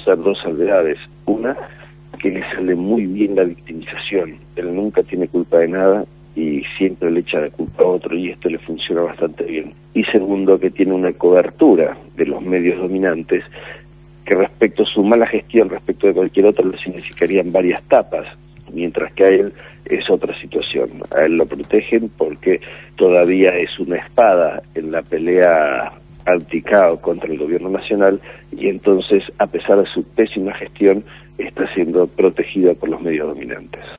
hacer dos salvedades. Una, que le sale muy bien la victimización. Él nunca tiene culpa de nada y siempre le echa la culpa a otro, y esto le funciona bastante bien. Y segundo, que tiene una cobertura de los medios dominantes que respecto a su mala gestión, respecto de cualquier otro, le significarían varias tapas, mientras que a él es otra situación. A él lo protegen porque todavía es una espada en la pelea anti-CAO contra el gobierno nacional, y entonces, a pesar de su pésima gestión, está siendo protegido por los medios dominantes.